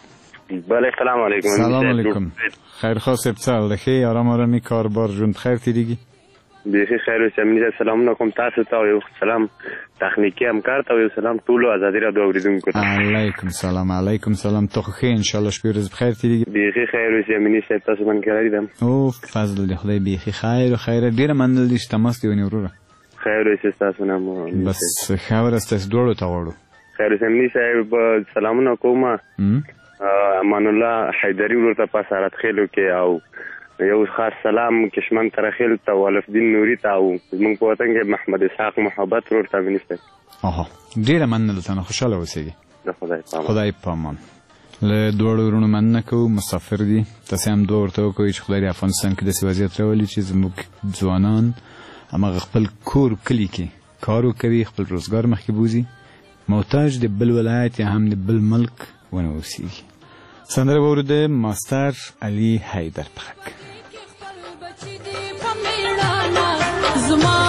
بله سلام علیکم. سلام علیکم. خیرخوا صاحب څه حال ده؟ ښې ارام ارامي کاربار ژوند خیر تېرېږي؟ بیخي خیر اوسې امیني صاحب سلامونه کوم تاسو ته او یو سلام تخنیکي همکار ته او یو سلام ټولو ازادي راډیو اورېدونکو ته. علیکم سلام. علیکم سلام. ته خو ښې انشاءالله شپې ورځې بخیر تېرېږي؟ بیخي خیر اوسې امیني صاحب تاسو باندې کراري ده او فضل د خدای بیخي خیر و خیره ډېره مننه دي چې تماس دې ونیو وروره. خیر اوسې ستاسو نه بس ښه ورځ ستاسو دواړو ته غواړو. خیر اوسې امیني صاحب سلامونه کوم امان الله حیدري ورور ته په سارت خیلو کې او یو خاص سلام کشمن ترخیل ته او الفدین نوري ته او زموږ په وطن کې محمد اسحاق محبت ورور ته امیني صاحب. ډېره مننه دلته نه خوشحاله اوسېږي. د خدای په امان. له دواړو وروڼو مننه کوو مسافر دي تاسې هم دعا ورته وکوئ چې خدای د افغانستان کې داسې وضعیت راولي چې زموږ ځوانان هماغه خپل کور کلي کې کار وکوي خپل روزګار مخکې بوځي محتاج د بل ولایت یا هم د بل ملک ونه اوسېږي. سندره واورو د ماستر علي حیدر په غږ.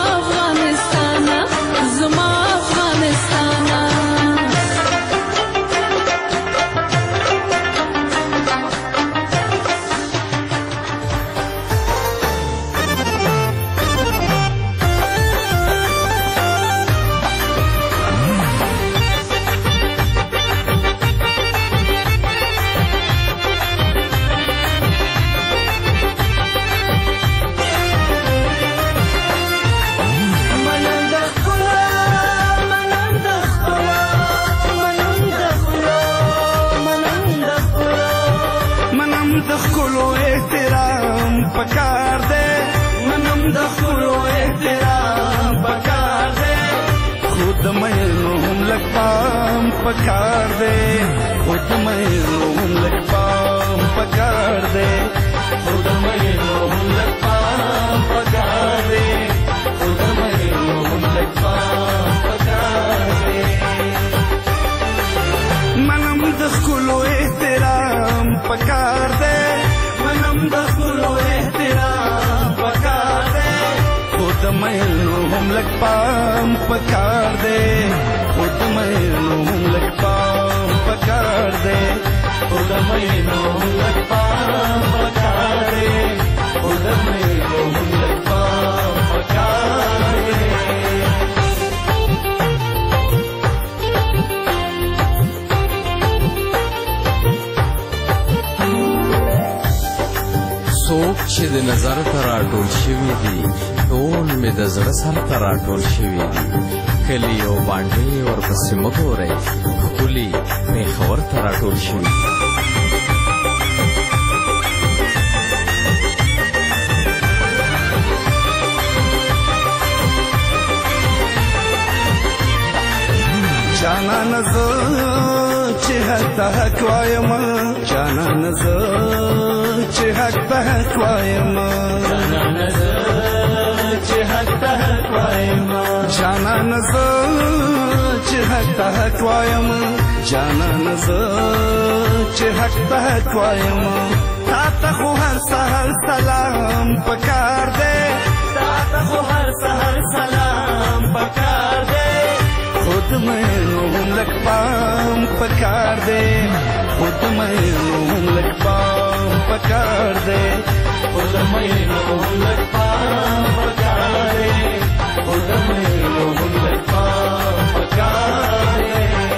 پکار دے خود مینو هم لږ پام پکار دے خود مینو هم لږ پام پکار دے خود مینو هم لږ پام پکار دے منم د ښکلو احترام پکار دے منم د ښکلو احترام پکار دے خود مینو هم لږ پام پکار دے خود مینو هم لږ پام پکار دے خود مینو هم لږ پام پکار دے خود مینو هم لږ پام پکار دے څوک چې د نظر ته راټول شوي دي ټول مې د زړه سر ته راټول شوي دي کلي او بانډې ورپسې مه ګورئ ښکلي پېښور ته راټول شوي دي جانانه زه چې حق ته حق وایم جانانه زه چې حق ته حق وایم جانانه زه چې حق ته حق وایم جانانه زه چې حق ته حق وایم جانانه زه چې حق ته حق وایم تا ته خو هر سحر سلام پکار دی تا ته خو هر سحر سلام پکار دی خود مینو هم لږ پام پکار دے خود مینو هم لږ پام پکار دے خود مینو هم لږ پام پکار دے خود مینو هم لږ پام پکار دے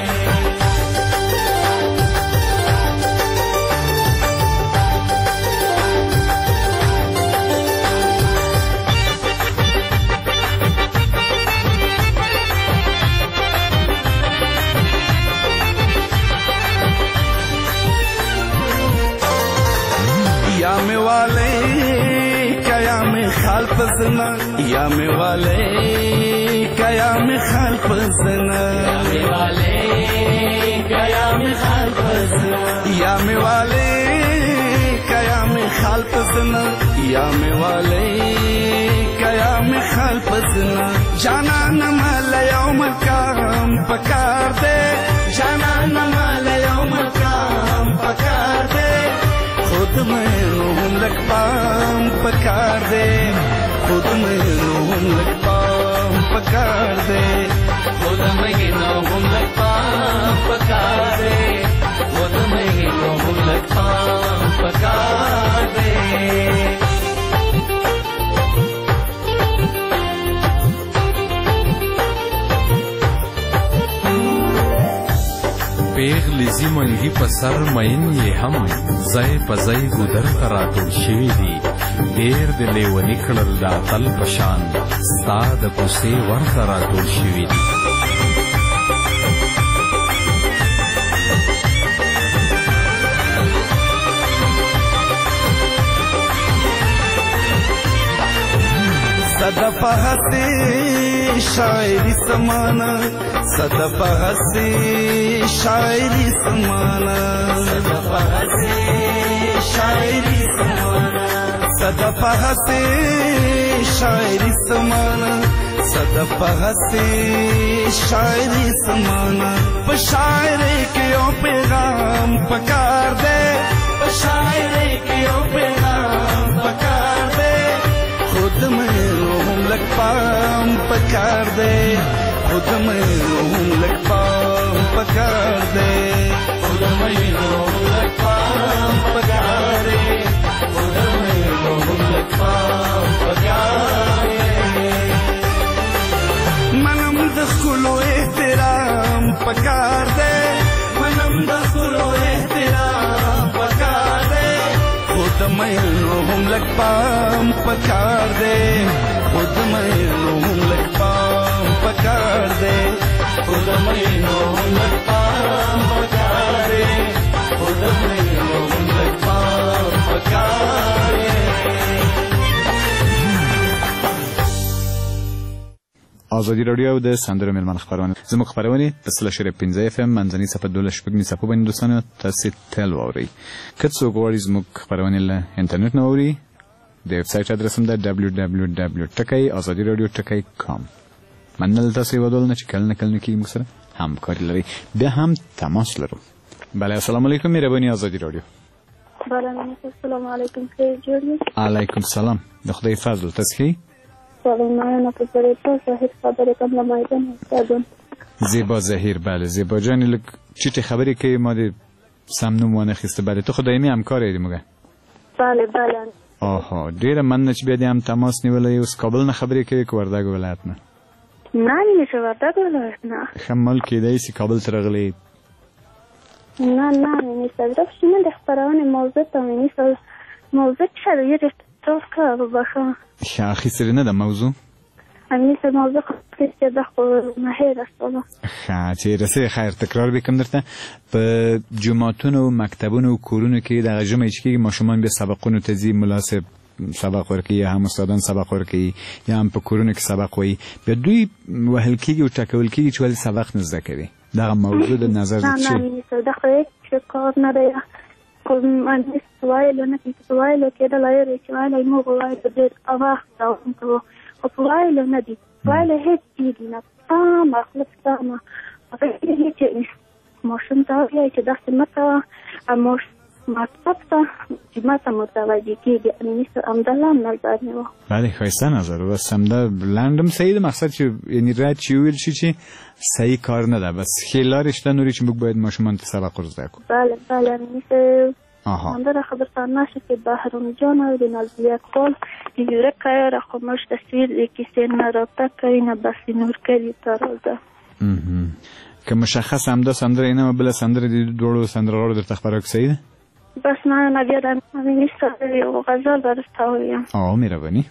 یا میں والے قیام خال پسنا یا میں والے قیام خال پسنا یا میں والے قیام خال پسنا یا میں والے قیام خال پسنا یا میں والے قیام خال پسنا جانا نمال یوم کام پکار دے جانا نمال یوم کام پکار دے خود مینو هم لږ پام پکار دے خود مینو هم لږ پام پکار دے خود مینو هم لږ پام پکار دے خود مینو هم لږ پام پکار دے پیغلی زی منگی په سر مین یې هم ځای په ځای ګودر ته راټول شوي دي ډېر د لیوني کړل د اتل په شان ستا د کوڅې ورته راټول شوي دي صدف ہسی شاعری سمانا صدف ہسی شاعری سمانا صدف ہسی شاعری سمانا صدف ہسی شاعری سمانا صدف ہسی شاعری سمانا پشاعری کیوں پیغام پکار دے پشاعری کیوں پیغام پکار دے خود مینو هم لږ پام پکار دے خود مینو هم لږ پام پکار دے خود مینو هم لږ پام پکار دے خود مینو هم لږ پام پکار دے منم د ښکلو احترام پکار دے منم د ښکلو احترام پکار دے خود مینو هم لږ پام پکار دے خود مینو هم لږ پام پکار دے خود مینو هم لږ پام پکار دے خود مینو هم لږ پام پکار دے ازادي رادیو د سندرو ملمن خبرونه زموږ خبرونه په سلشر 15 اف ام منځنی صفه 12 صفه باندې دوستانو تاسو تل ووري که څوک غواړي زموږ خبرونه له انټرنیټ نه ووري د ویب سټ ادرس هم د www.azadiradio.com منل تاسو ودول نه چې کله کې موږ سره همکاري لري بیا هم تماس لرو. بله السلام علیکم مهرباني آزادی رادیو. بله السلام علیکم خیر جوړی. علیکم السلام د خدای فضل تاسو سلام په پرېټه صحیح خبره کوم له مایدان استادون زیبا زهیر. بله زیبا جان لک چټي خبرې کوي ما دې سم نوم ونه خسته بله تو خدایمي همکار یې موږ. بله آها ډیره من چې بیا دې هم تماس نیولې اوس کابل نه خبرې کوي که وردګ ولایت نه؟ نه نشه وردګ ولایت نه خمل کېدای شي کابل ته راغلی. نه صدف شنه د خبرونه موضوع ته موضوع څه دی تاسو کا وبخښه اخی سره نه د موضوع همیشه موضوع چې د خو مهیر استاله چې رسې خیر تکرار وکم درته په جمعتونو مکتبونو کورونو کې د غجمه چې ماشومان به سبقونو تزي مناسب سبق ورکي یا هم استادان سبق ورکي یا هم په کورونو کې سبق وایي به دوی وهل کېږي او ټکول کېږي چې ولې سبق نه زده کوي. دا موضوع د نظر نه د خو هیڅ کار نه دی کوم ان سوال نه سوال کې د لایې چې وایي مو غواړي د اواخ او وایي نه دي وایي هیڅ کېږي نه مخلص تمام هغه چې موشن دا چې داسې مته امور مطلب ته چې ماته متوجه کېږي انیس امدلله نظر نیو. بله ښایسته نظر بس همدا لنډم صحیح ده مقصد چې یعنی رد چې ویل شي چې صحیح کار نه ده بس ښې لارې شته نورې چې موږ باید ماشومان ته سبق ور زده کړو. بله انیس همداره خبرتان نشه که بهرام جان او د نازیه اقبال یوره که را خاموش تصویر کسی نه رابطه کوي نه بسی نور کردی ترازه که مشخص همدا سندره اینه و بله سندره دی دوړو سندرغاړو درته خبره کوي صحیح ده؟ بس نه بیا د نیسته یو غزل درسته وایم. مهرباني.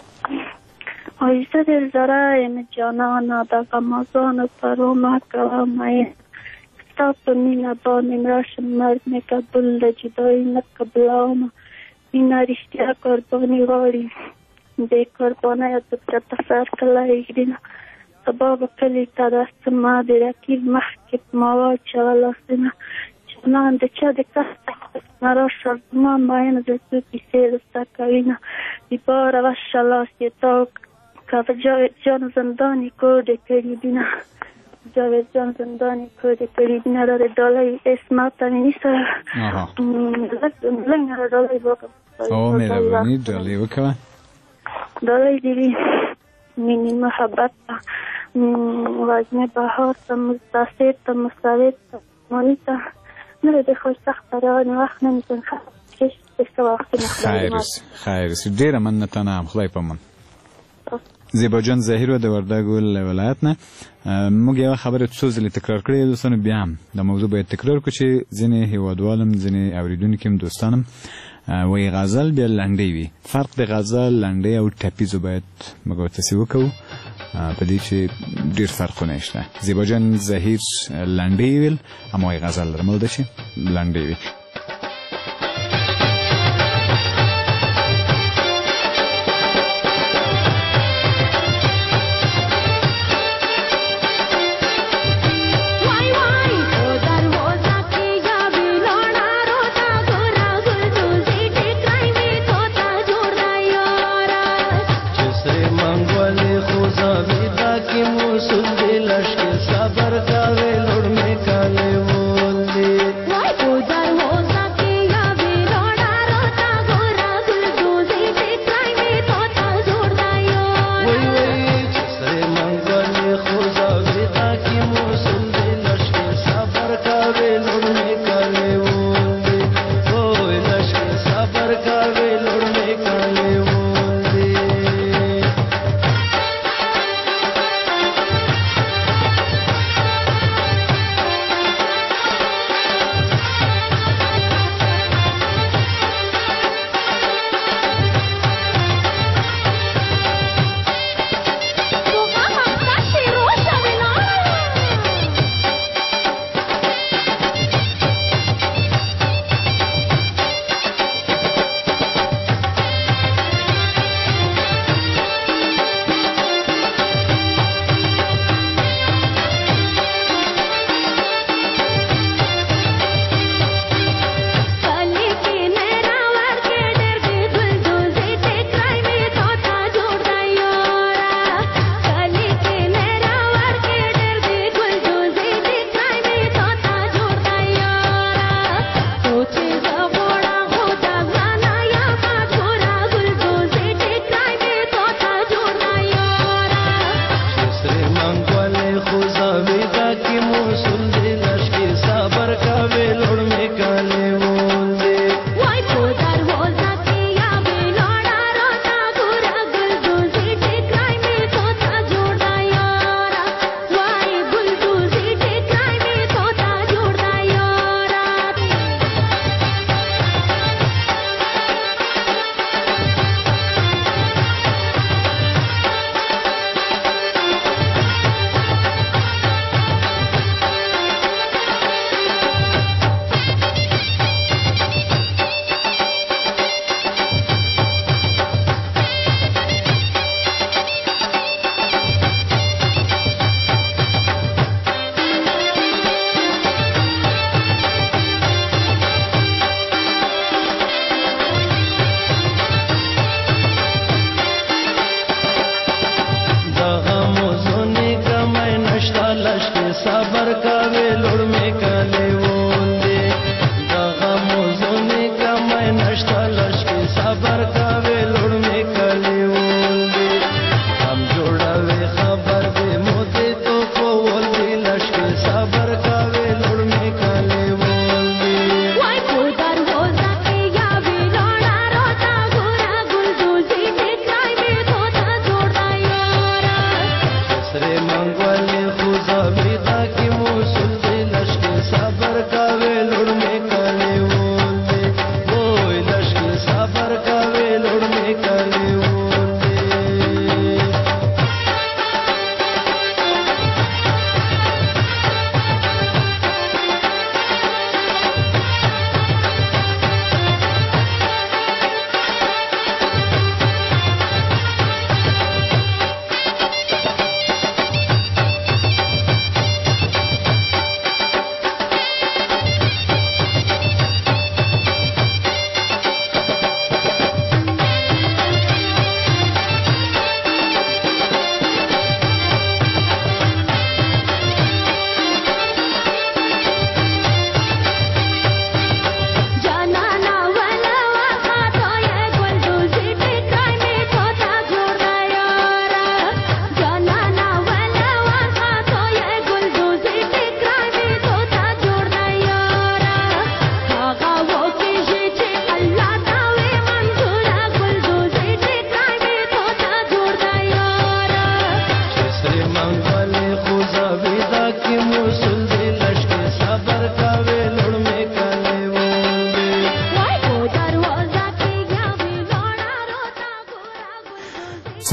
آیسته در ذره جانانه د غمازان فرامت کوم ستا په مینه باندې راشم مرګ مې قبول د جدایي نه قبلومه مینه رښتیا قرباني غواړي دې قربانۍ ته پرته فرقله ایږدي سبا به کلي ته راسم ما د رقیب مخکې ما واچوه لاسونه جانان د چا د کسته نه راشه زما ماینه د څو کیسې درته کوینه د باره وشه لاس یې تاو که په جاوید جان زندانې کوډې کړي دینه جاوید جان زندانی کوډې کړي دینه را د ډالۍ اسمت ته مې نیسه لږ را ډالۍ وکړه مهرباني ډالۍ وکړه ډالۍ دې وي مینې محبت ته وزمې بهار ته مستعصر ته مستعد ته ماني ته نه د خوش سخته روانې وخت نه میتون خیر ډېره مننه هم خدای په من. زیبا جان زهیر و د وردګ ولایت نه موږ یو خبره څو ځلې تکرار کړې دوستانو بیا هم د موضوع باید تکرار کړو چې ځینې هیوادوالم ځینې اوریدونکي هم دوستانم وایي غزل بیا لنډۍ وي. فرق د غزل لنډۍ او ټپیزو باید موږ ورته وکړو په دې چې ډېر فرقونه شته. زیبا جان زهیر لنډۍ ویل اما وایي غزل درمل ده چې لنډۍ وي. صبر کا ویلوڑ میں کالے بول دی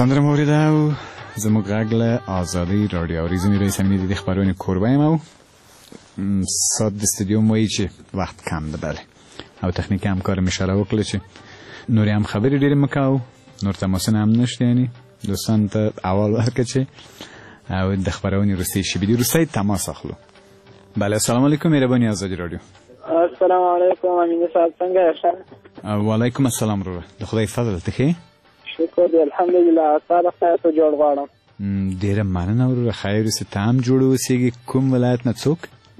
سندره مورد او زموږ غږ له آزادۍ راډیو اورېدونکي رئیس امین د خبرونې کوربه یم او ساعت د استودیو وایي چې وخت کم ده بله او تخنیکي همکار مې اشاره وکړه چې نورې هم خبرې ډېرې مه کوو نور تماسونه هم نشته یعنی دوستانو ته اول ورکړه چې او د خبرونې وروستۍ شیبې دي وروستی تماس اخلو بله السلام علیکم مهرباني آزادي راډیو السلام علیکم امین صاحب څنګه یاست وعلیکم السلام وروره د خدای فضل ته ښې شکر دی الحمدلله تا د خیر په جوړ غواړم ډېره مننه وروره خیر اوسې ته هم جوړ اوسېږي کوم ولایت نه څوک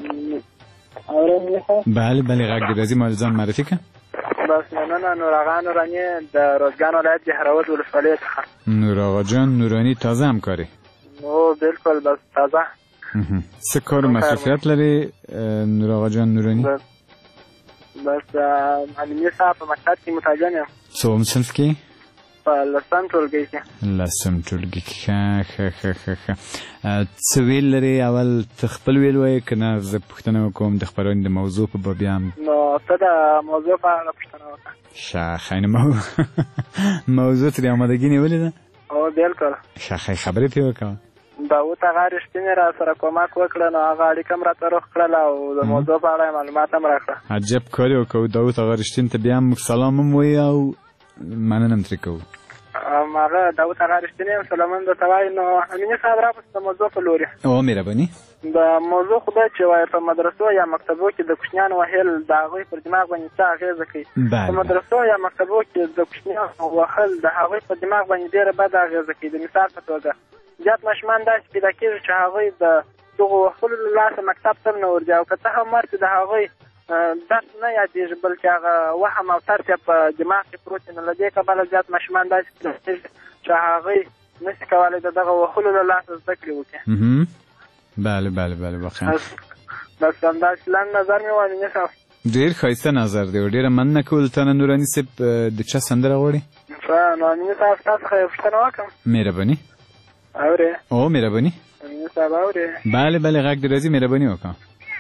بله بله غږ دې راځي ما ځان معرفي کړه بس مننه نور آقا نوراني د روزګان ولایت دهراوت ولسوالۍ څخه نور آقا جان نوراني تازه همکاري او بالکل بس تازه څه کار و مصروفیت لري نور آقا جان نوراني بس معلمي صاحب په مکتب کې متعین یم څوم صنف کې په لسم ټولګي کې لسم ټولګي کې ښه څه ویل لري اول ته خپل ویل وایې که نه زه پوښتنه وکړم د خپرونې د موضوع په باب هم نو ته د موضوع په اړه پوښتنه وکړه ښه ښه نو موضوع ترې امادګي نیولې ده او بالکل ښه ښه خبرې پرې وکړه داود هغه رښتینې را سره کومک وکړه نو هغه اړیکه هم راته روغ کړله او د موضوع په اړه معلومات هم راکړه عجب کار یې وکړو داود هغه رښتین ته بیا هم سلام هم وایي او مننه هم ترې کوو هغه داود هغه رښتینې یم سلامون درته وایي نو امیني صاحب راپسې د موضوع په لوري او مهرباني د موضوع خو دا چې وایي په مدرسو یا مکتبو کې د کوچنیانو وهل د هغوی پر دماغ باندې څه اغېزه کوي په مدرسو یا مکتبو کې د کوچنیانو وهل د هغوی په دماغ باندې ډېره بده اغېزه کوي د مثال په توګه زیات ماشومان داسې پیدا کېږي چې هغوی د دغو وهلو له لاسه مکتب ته نه ورځي او که څه هم ورسي د هغوی درس نه یادېږي بلکې هغه وهم او ترس یې په دماغ کې پروت وي نو له دې کبله زیات ماشومان داسې پیدا کېږي چې هغوی نشي کولی د دغه وهلو له لاسه زده کړې وکړي بله بله بله واقعا بس همداسې لنډ نظر مې وایي نه صاحب ډېر ښایسته نظر دی او ډېره مننه کوو تا نه نوراني صاحب د چا سندره غواړې نو امیني صاحب ستا څخه یو پوښتنه وکړم مهرباني اورې او مهرباني امیني صاحب اورې بله بله غږ دې راځي مهرباني وکړه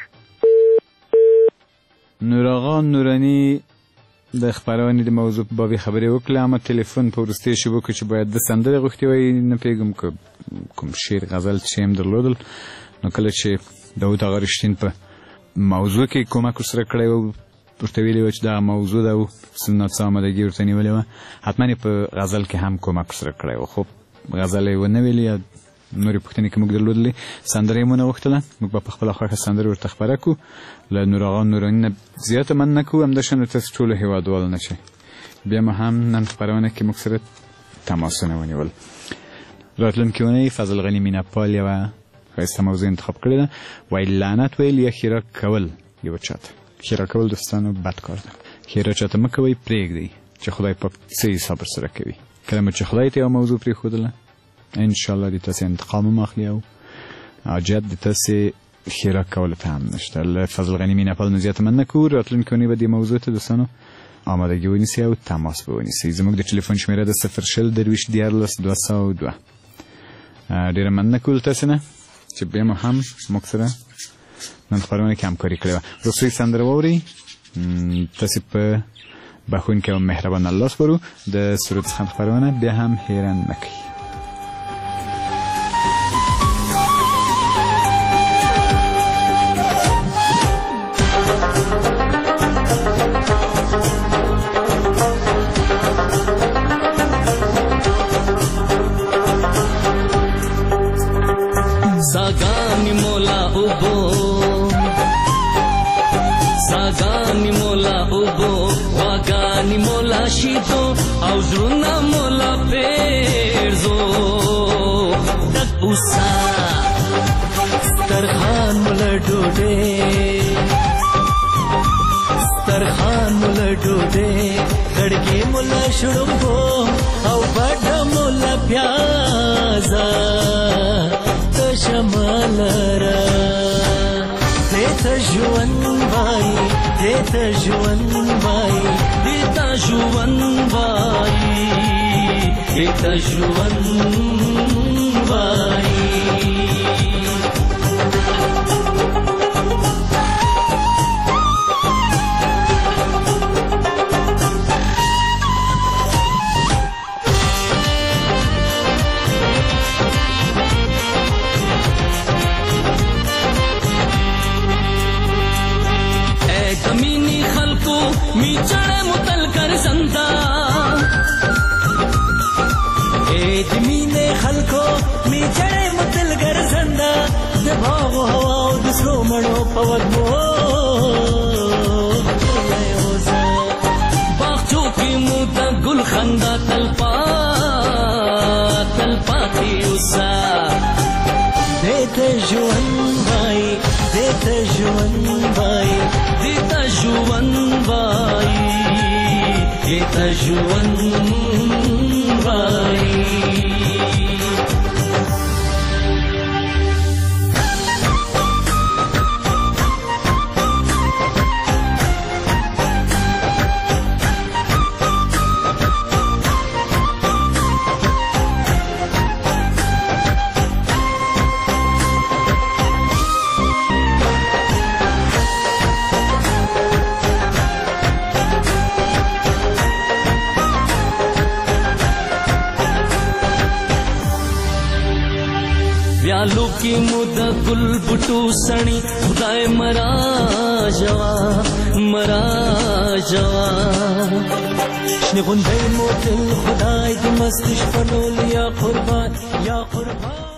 نور آقا نوراني د خبرونې د موضوع په باب خبرې وکړه اما تلیفون په وروستیو شېبو کې چې باید د سندرې غوښتې وای نه پوهېږم که کوم شعر غزل چې هم درلودل نو کله چې داود هغه رښتین په موضوع کې کومک ورسره کړی و ورته ویلي وه چې دغه موضوع ده او څه ناڅه امادګي ورته نیولې وه حتما یې په غزل کې هم کومک ورسره کړی و خو غزل یې ونه ویلې یا نورې پوښتنې که موږ درلودلې سندره یې مونه غوښتله موږ به په خپله خوښه سندرې ورته خپره کړو له نور آقا نوراني نه زیاته مننه کوو همداشان ورته ټولو هېوادوالو نه چې بیا مو هم نن خپرونه کې موږ سره تماسونه ونیول راتلونکې اونۍ فضل غني مینهپال یوه ښایسته موضوع انتخاب کړې ده وایي لعنت ویل یا ښېرا کول یوه چاته ښېرا کول دوستانو بد کار ده ښېرا چاته مه کوئ پرېږدئ چې خدای پاک څه حساب ورسره کوي کله مو چې خدای ته یوه موضوع پرېښودله انشاءالله د تاسې انتقام هم اخلي او حاجت د تاسې ښېرا کولو ته هم نشته له فضل غني مینهپال نه زیاته مننه کوو راتلونکې اونۍ به دې موضوع ته دوستانو آمادګي ونیسئ او تماس به ونیسئ زموږ د ټلیفون شمېره ده 0 ډېره مننه کوو له تاسې نه چې بیا مو هم موږ سره نن خپرونه کې همکاري کړې وه وروستۍ سندره واورئ تاسې په بښونکي او مهربان الله سپارو د سرود څخه خپرونه بیا هم هېره نه کوي सागानी मोला उबो वागानी मोला शीतो او زړونه مولا پیرزو دک اوسا سترخان مولا ډوډۍ خړګې مولا شړمبو او بډه مولا پیازا شمال را دیتا جوان بای دیتا جوان بای دیتا جوان بای دیتا جوان بای سرو مړو په وږمو باغچو کې مو د ګل خندا تلپاتې اوسه دیتا ژوند وای دیتا ژوند وای دیتا ژوند وای دیتا ژوند وای ویالو کی مود گل بٹو سنی خدای مرا جوا شنه غونډۍ مو تل خدای دې مستش پلول یا قربان